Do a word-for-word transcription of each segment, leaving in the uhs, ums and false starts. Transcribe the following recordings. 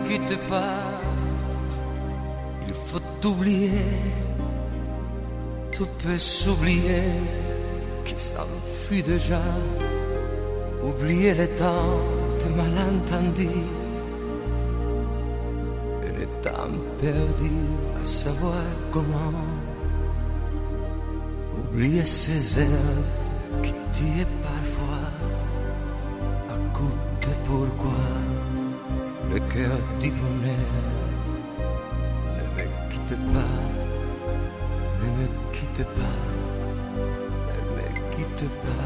quitte pas, il faut oublier, tout peut s'oublier, qui s'enfuit déjà, oublier les temps de malentendus et les temps perdus à savoir comment, oublier ces heures qui tuaient parfois à coup de pourquoi le cœur du bonheur. Ne me quitte pas, ne me quitte pas, ne me quitte pas.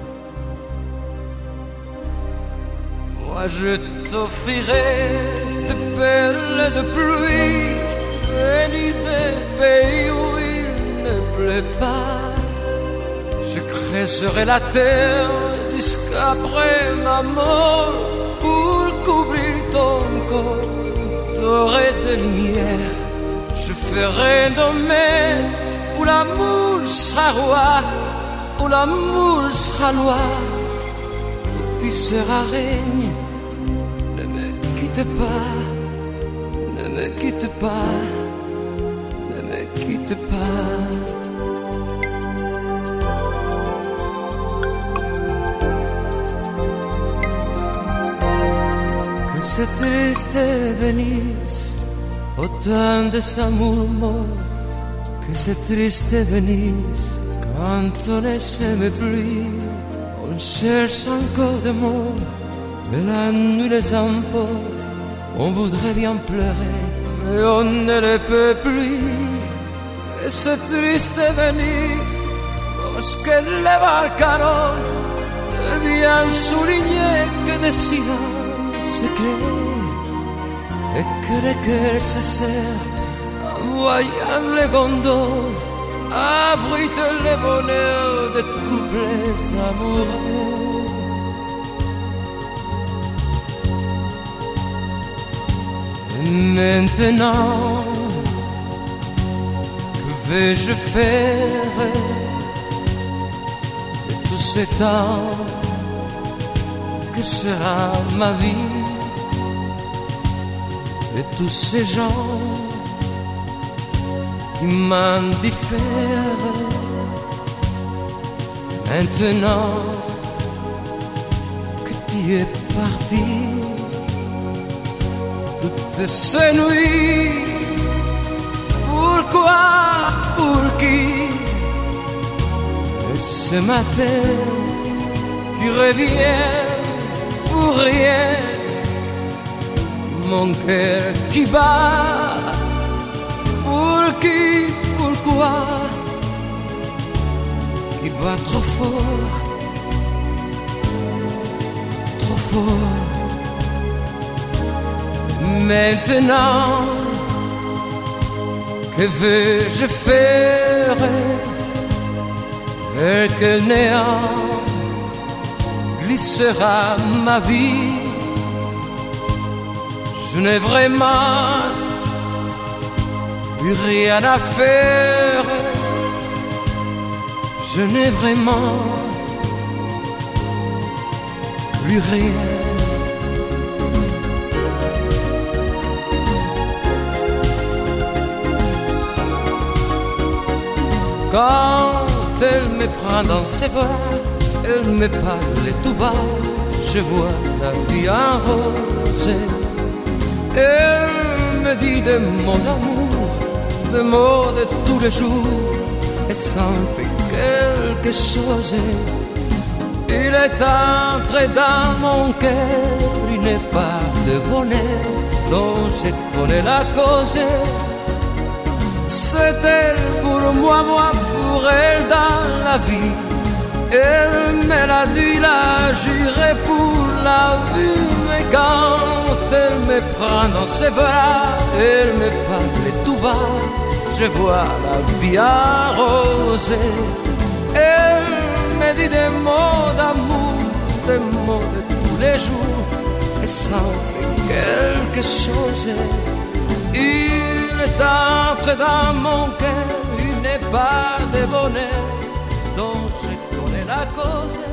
Moi je t'offrirai de perles et de pluie, venues des pays où il ne pleut pas. Je creuserai la terre jusqu'après ma mort pour couvrir ton corps doré de lumière. Je ferai un domaine où l'amour sera roi, où l'amour sera loi, où tu seras règne. Ne me quitte pas, ne me quitte pas, ne me quitte pas. C'est triste Venise, autant de amours morts, que c'est triste Venise, quand on ne s'aime plus, on cherche encore des mots, mais la nuit les emporte, on voudrait bien pleurer, mais on ne le peut plus. Et c'est triste Venise, parce que les barcaroles deviennent soulignés que des silences secret, et que les cœurs se serrent en voyant les gondoles abritent les bonheurs de couples amoureux. Et maintenant, que vais-je faire de tous ces temps? Que sera ma vie de tous ces gens qui m'indiffèrent? Maintenant que tu es parti, toutes ces nuits, pourquoi, pour qui? Et ce matin qui revient pour rien, mon cœur qui bat, pour qui, pourquoi, qui bat trop fort, trop fort. Maintenant, que veux-je faire? Vers quel néant glissera ma vie? Je n'ai vraiment plus rien à faire. Je n'ai vraiment plus rien. Quand elle me prend dans ses bras, elle me parle tout bas, je vois la vie en rose. Elle me dit des mots d'amour, des mots de tous les jours, et ça en fait quelque chose. Il est entré dans mon cœur une part de bonheur dont je connais la cause. C'est elle pour moi, moi pour elle dans la vie. Elle me l'a dit, l'a juré pour la vie. Mais quand elle me prend dans ses bras, elle me parle tout bas, je vois la vie arrosée. Elle me dit des mots d'amour, des mots de tous les jours, et ça en fait quelque chose. Il est entré dans mon cœur une part de bonheur dont je connais la cause.